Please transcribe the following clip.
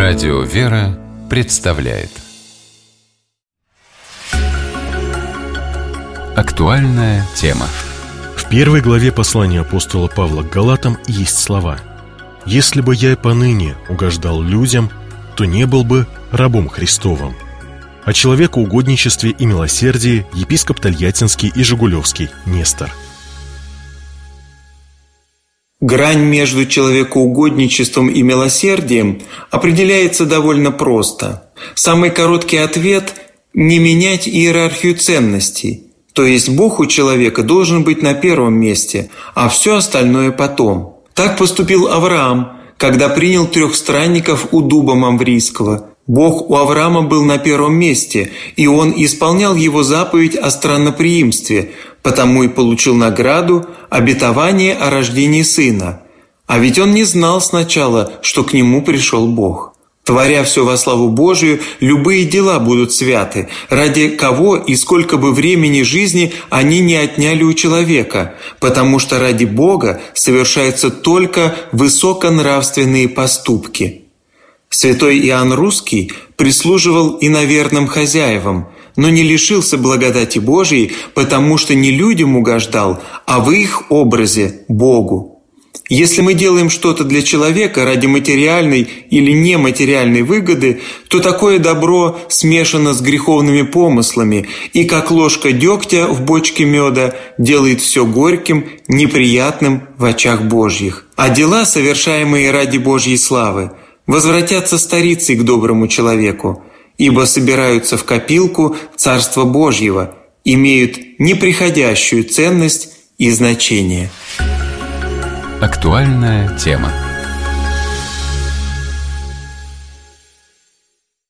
Радио «Вера» представляет актуальная тема. В первой главе послания апостола Павла к Галатам есть слова: «Если бы я и поныне угождал людям, то не был бы рабом Христовым». О человекоугодничестве и милосердии епископ Тольяттинский и Жигулевский Нестор. Грань между человекоугодничеством и милосердием определяется довольно просто. Самый короткий ответ – не менять иерархию ценностей. То есть Бог у человека должен быть на первом месте, а все остальное потом. Так поступил Авраам, когда принял 3 странников у дуба Мамврийского. Бог у Авраама был на первом месте, и он исполнял его заповедь о странноприимстве, потому и получил награду – обетование о рождении сына. А ведь он не знал сначала, что к нему пришел Бог. Творя все во славу Божию, любые дела будут святы, ради кого и сколько бы времени жизни они не отняли у человека, потому что ради Бога совершаются только высоконравственные поступки. Святой Иоанн Русский прислуживал иноверным хозяевам, но не лишился благодати Божией, потому что не людям угождал, а в их образе Богу. Если мы делаем что-то для человека ради материальной или нематериальной выгоды, то такое добро смешано с греховными помыслами и, как ложка дегтя в бочке меда, делает все горьким, неприятным в очах Божьих. А дела, совершаемые ради Божьей славы, возвратятся старицей к доброму человеку, ибо собираются в копилку Царства Божьего, имеют неприходящую ценность и значение. Актуальная тема.